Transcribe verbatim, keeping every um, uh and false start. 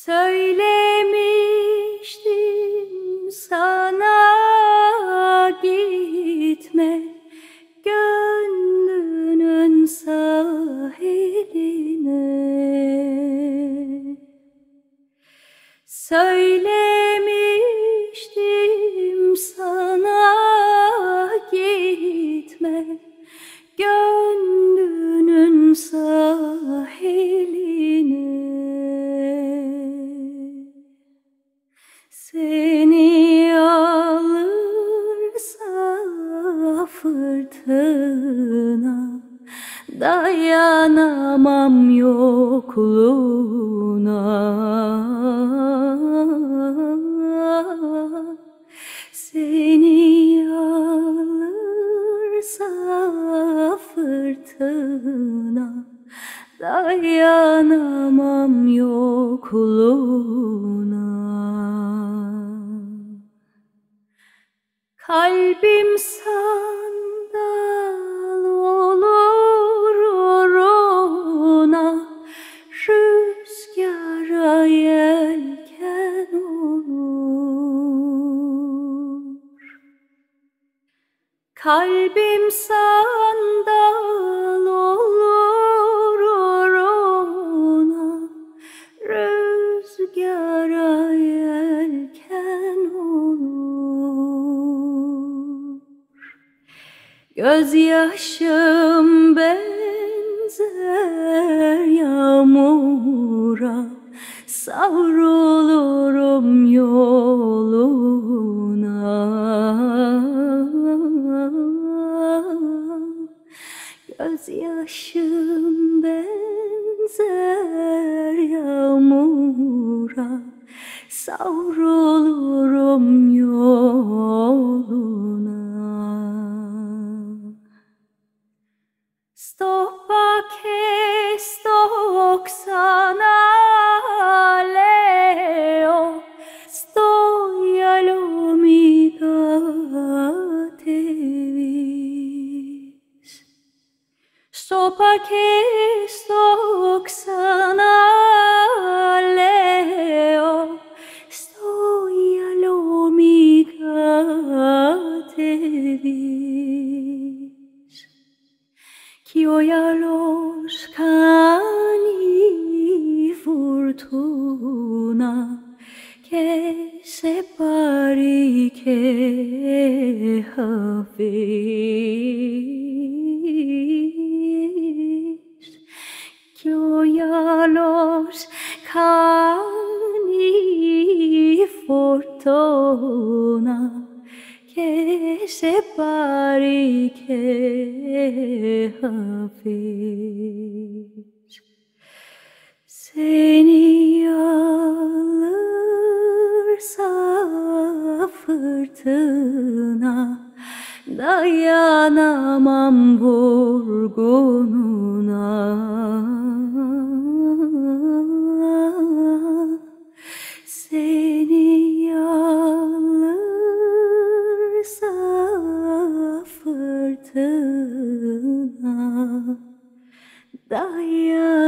Söylemiştim sana gitme gönlünün sahiline. Söylemiştim sana gitme gönlünün sahiline. Seni alırsa fırtına, dayanamam yokluğuna. Seni alırsa fırtına, dayanamam yokluğuna. Kalbim sandal olur uğruna, rüzgara yelken olur. Kalbim sandal olur uğruna, rüzgara yelken olur. Gözyaşım benzer yağmura, savrulurum yoluna. Gözyaşım benzer yağmura, savrulurum yoluna. Stoppa che sto xanaleo, sto all'umido tevis. Stoppa che sto xanaleo, sto all'umido tevis. Chi oia los cani fortuna, che separi che havis. Chi oia los cani fortuna, che separi che hafiz. Seni alırsa fırtına, dayanamam vurgununa. Seni alırsa fırtına, dayanamam